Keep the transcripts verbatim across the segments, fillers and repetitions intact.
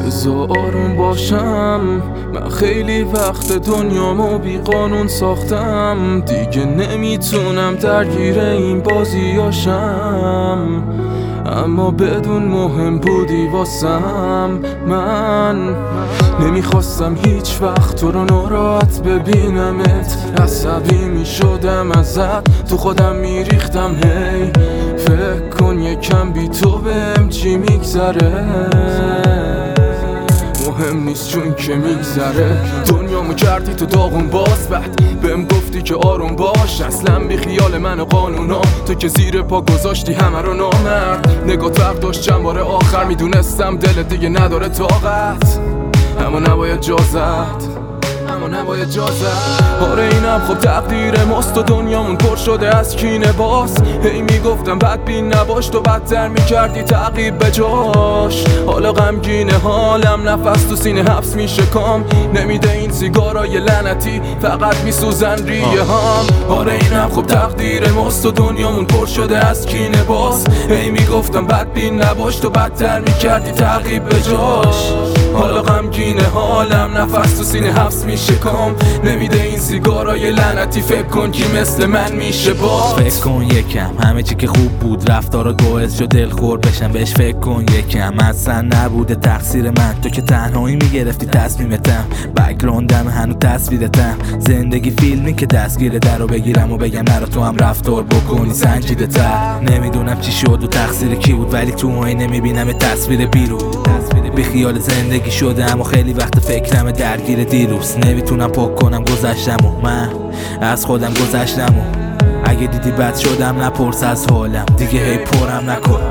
بذار آروم باشم، من خیلی وقت دنیامو بی قانون ساختم. دیگه نمیتونم درگیر این بازیاشم، اما بدون مهم بودی واسم. من نمیخواستم هیچ وقت تو رو ناراحت ببینمت، عصبی میشدم ازت، تو خودم میریختم. هی فکر کن یکم بی تو بهم چی میگذره، مهم نیست چون که میگذره. دنیامو کردی تو داغون باز، بعد بهم گفتی که آروم باش. اصلا بی خیال من و قانونا، تو که زیر پا گذاشتی همه رو نامرد. نگاه فرق داشت چند بار آخر، میدونستم دلت دیگه نداره طاقت، اما نباید جازت، اما نباید جازت. آره اینم خب تقدیر ماست و دنیامون پر شده از کینه باز. هی میگفتم بدبین نباش، تو بدتر میکردی تعقیب به جاش. حالا غمگینه حالم، نفس تو سینه حبس میشه کام. نمیده این سیگارای لعنتی، فقط میسوزن ریه هم. آره اینم خب تقدیر ماست و دنیامون پر شده از کینه باز. هی میگفتم بدبین نباش، تو بدتر میکردی تعقیب به جاش. حالا غمگینه حالم، نفس تو سینه حبس میشه کام. نمیده این سیگارای لعنتی، فکر کن کی مثل من میشه باز. فکر کن یکم همه چی که خوب بود رفتارا باعث شد دلخور بشم. بهش فکر کن یکم اصلا نبوده تقصیر من، تو که تنهایی میگرفتی تصمیمتم. بک‌گراندم هنو تصویرتم، زندگی فیلمی که دستگیر درو بگیرم و بگم نرو تو هم رفتار بکنی سنجیده تر. نمیدونم چی شد و تقصیر کی بود، ولی تو آینه میبینم تصویر بیرون. بی خیال زندگی شده اما خیلی وقت فکرم درگیر دیروز. نمیتونم پاک کنم گذشتم و من از خودم گذشتم و اگه دیدی بد شدم نپرس از حالم، دیگه هی پرم نکن.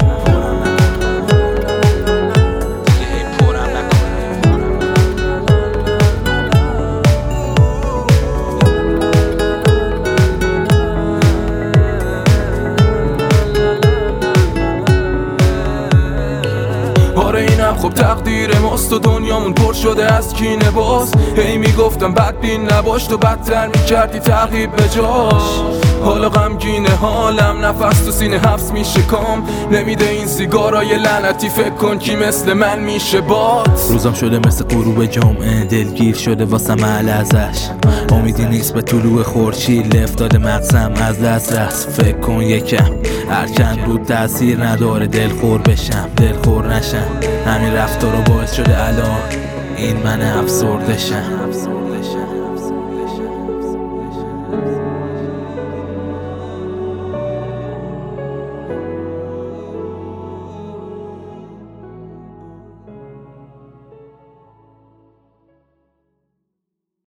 آره اینم خب تقدیر ماست و دنیامون پر شده از کینه باز. هی میگفتم بدبین نباش، تو بدتر میکردی تعقیب به جاش. حالا غمگینه حالم، نفس تو سینه حبس میشه کام. نمیده این سیگارای لعنتی، فکر کن کی مثل من میشه باز. روزم شده مثل غروب جمعه، دلگیر شده واسم اهل ازش. امیدی نیست به طلوع خورشید، افتاده مغزم از دسترس. فکر کن یکم هر چند بود تاثیر نداره، دلخور بشم دلخور نشم. همین رفتارو باعث شده الان این من افسرده شم.